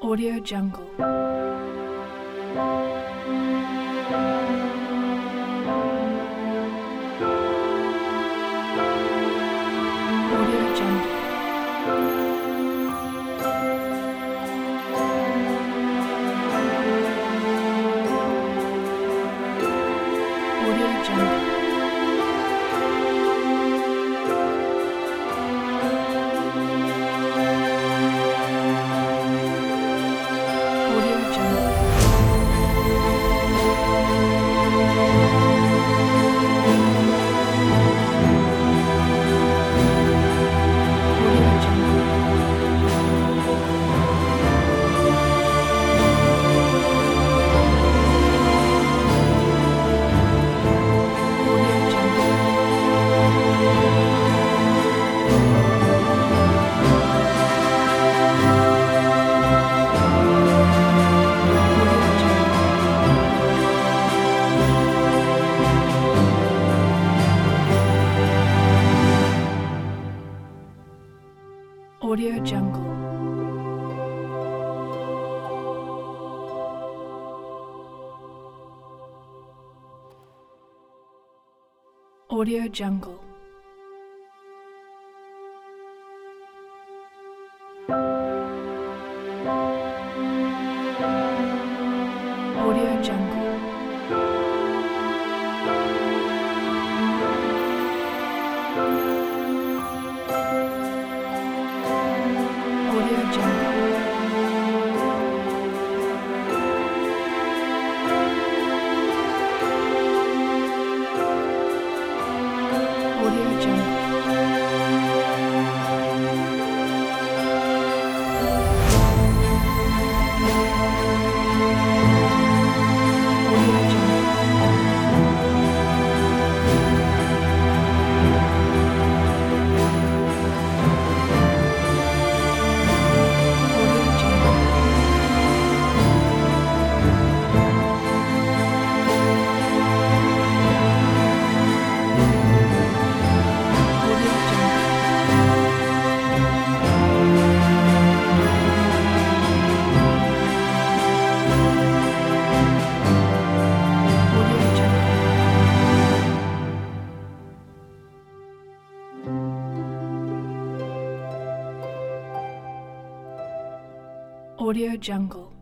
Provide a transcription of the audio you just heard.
Audio Jungle. Audio Jungle. Audio Jungle. Audio Jungle. Audio Jungle. Audio Jungle. Audio Jungle. Audio Jungle. Audio Jungle. Audio Jungle. Audio Jungle. Audio Jungle. Audio Jungle. Audio Jungle. Audio Jungle. Audio Jungle. Audio Jungle.